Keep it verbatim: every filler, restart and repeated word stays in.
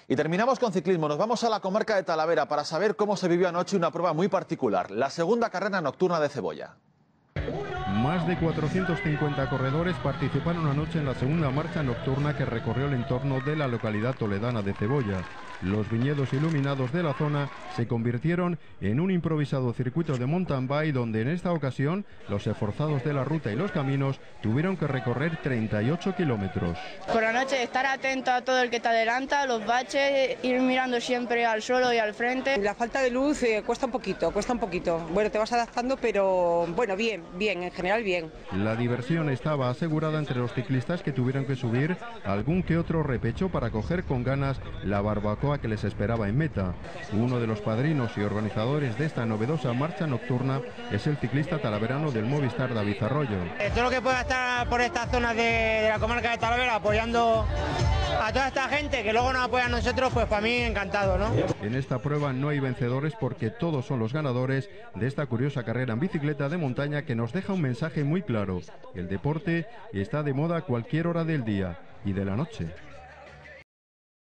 Y terminamos con ciclismo. Nos vamos a la comarca de Talavera para saber cómo se vivió anoche una prueba muy particular, la segunda carrera nocturna de Cebolla. Más de cuatrocientos cincuenta corredores participaron anoche en la segunda marcha nocturna que recorrió el entorno de la localidad toledana de Cebolla. Los viñedos iluminados de la zona se convirtieron en un improvisado circuito de mountain bike donde en esta ocasión los esforzados de la ruta y los caminos tuvieron que recorrer treinta y ocho kilómetros. Por la noche estar atento a todo el que te adelanta, los baches, ir mirando siempre al suelo y al frente. La falta de luz eh, cuesta un poquito, cuesta un poquito. Bueno, te vas adaptando, pero bueno, bien, bien, en general bien. La diversión estaba asegurada entre los ciclistas que tuvieron que subir algún que otro repecho para coger con ganas la barbacoa que les esperaba en meta. Uno de los padrinos y organizadores de esta novedosa marcha nocturna es el ciclista talaverano del Movistar, David Arroyo. Todo lo que pueda estar por esta zona de, de la comarca de Talavera apoyando a toda esta gente que luego nos apoya a nosotros, pues para mí encantado, ¿no? En esta prueba no hay vencedores porque todos son los ganadores de esta curiosa carrera en bicicleta de montaña que nos deja un mensaje muy claro: el deporte está de moda a cualquier hora del día y de la noche.